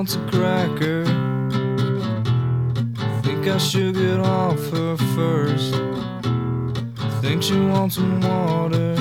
wants a cracker. Think I should get off her first. Think she wants some water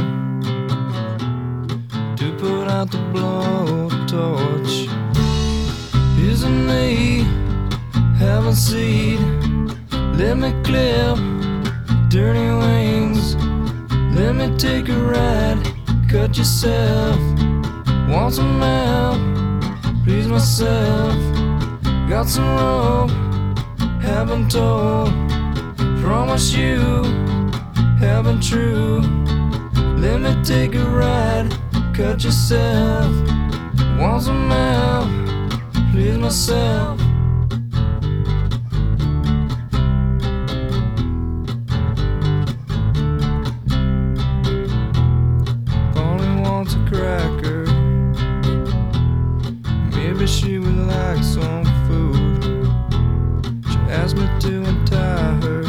to put out the blowtorch. Isn't me have a seat? Let me clip dirty wings. Let me take a ride. Cut yourself. Want some help? Please myself. Got some rope. Haven't told. Promise you. Haven't true. Let me take a ride. Cut yourself. Want some help? Please myself. A cracker. Maybe she would like some food. She asked me to untie her.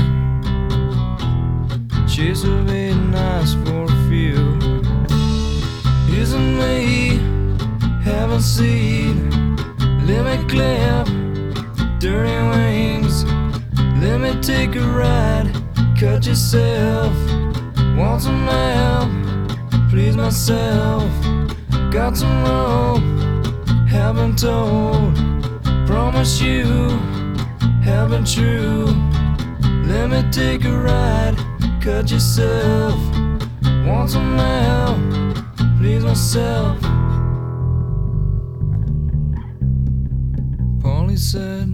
She's a bit nice for a few. Isn't me having seed? Let me clip dirty wings. Let me take a ride. Cut yourself. Want some help? Please myself. Got some rope. Haven't told. Promise you. Haven't true. Let me take a ride. Cut yourself. Want some help? Please myself. Polly said.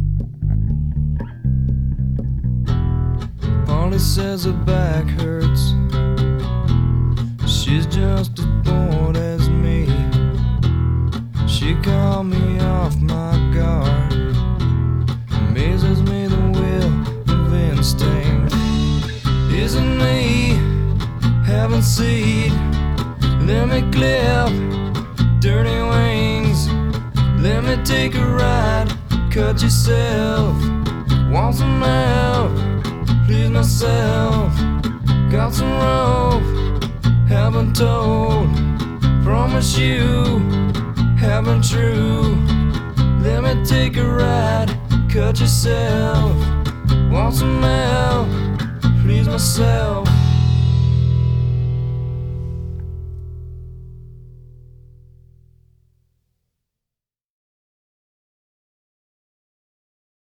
Polly says her back hurts. She's just as bored as me. She called me off my guard. Amazes me the will of instinct. Isn't me having seed? Let me clip dirty wings. Let me take a ride. Cut yourself. Want some help? Please myself. Got some rope. Haven't told. Promise you. Haven't true. Let me take a ride. Cut yourself. Want some help? Please myself.